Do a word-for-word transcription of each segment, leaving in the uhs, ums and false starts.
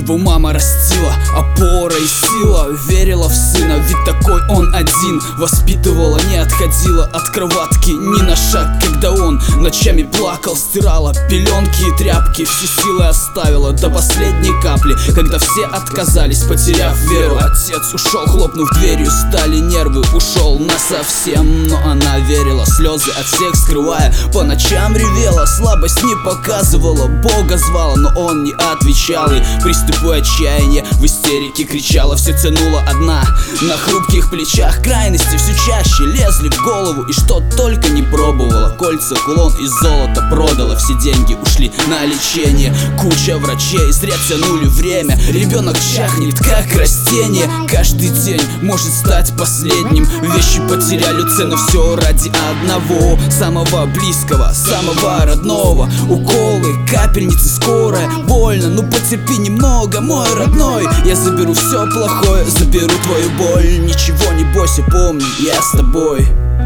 Его мама растила, опора и сила, верила в сына, ведь такой он один. Воспитывала, не отходила от кроватки ни на шаг, когда он ночами плакал. Стирала пеленки и тряпки, все силы оставила до последней капли. Когда все отказались, потеряв веру, отец ушел, хлопнув дверью, стали нервы, ушел насовсем. Но она верила, слезы от всех скрывая, по ночам ревела, слабость не показывала, Бога звала, но он не отвечал. И приступы отчаяния в истерике кричала, все тянула одна на хрупких плечах. Крайности все чаще лезли в голову, и что только не пробовала. Кольца, кулон из золота продала, все деньги ушли на лечение. Куча врачей зря тянули время, ребенок чахнет как растение. Каждый день может стать последним, вещи потеряли цену, все ради одного, самого близкого, самого родного. Уколы, капельницы, скорая, больно, ну потерпи немного, мой родной. Я заберу все плохое, заберу твою боль. Ничего не бойся, помни, я с тобой.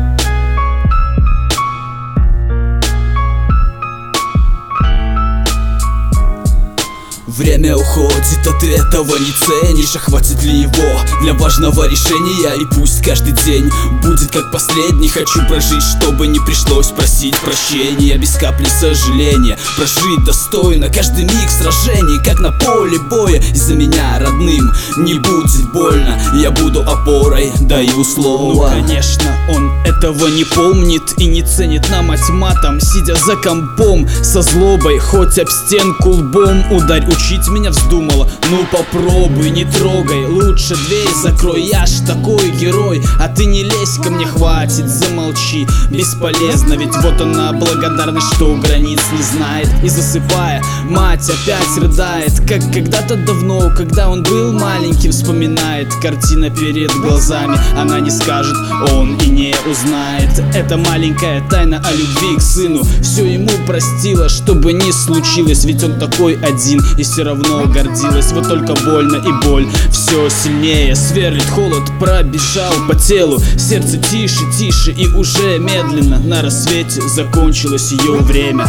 Время уходит, а ты этого не ценишь. А хватит ли его для важного решения? И пусть каждый день будет как последний. Хочу прожить, чтобы не пришлось просить прощения, без капли сожаления. Прожить достойно каждый миг сражений, как на поле боя. Из-за меня родным не будет больно, я буду опорой, даю слово. Ну конечно, он этого не помнит и не ценит на мать матом, сидя за компом со злобой, хоть об стенку лбом ударь. Учить меня вздумала, ну попробуй, не трогай, лучше дверь закрой, я ж такой герой. А ты не лезь ко мне, хватит, замолчи, бесполезно, ведь вот она благодарность, что границ не знает. И засыпая, мать опять рыдает, как когда-то давно, когда он был маленьким. Вспоминает картина перед глазами, она не скажет, он и не узнает. Это маленькая тайна о любви к сыну, все ему простила, чтобы не случилось, ведь он такой один и все равно гордилась. Вот только больно и боль все сильнее сверлит, холод пробежал по телу, сердце тише, тише и уже медленно на рассвете закончилось ее время.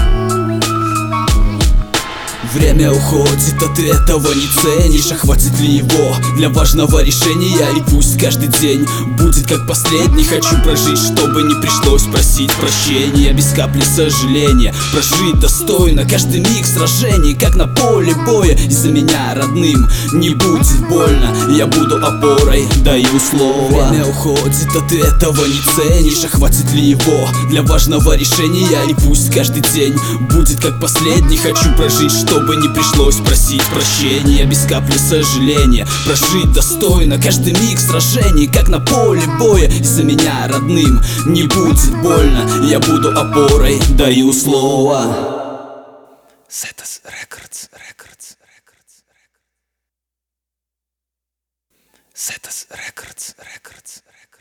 Время уходит, а ты этого не ценишь. А хватит ли его для важного решения? И пусть каждый день будет как последний. Хочу прожить, чтобы не пришлось просить прощения, без капли сожаления. Прожить достойно каждый миг сражений, как на поле боя. Из-за меня родным не будет больно, я буду опорой, даю слово. Время уходит, а ты этого не ценишь. А хватит ли его для важного решения? И пусть каждый день будет как последний. Хочу прожить, чтобы Чтобы не пришлось просить прощения, без капли сожаления. Прожить достойно каждый миг сражений, как на поле боя. Из-за меня родным не будет больно, я буду опорой, даю слово. Zetas Records, Records, Records, Records. Zetas Records, Records, Records.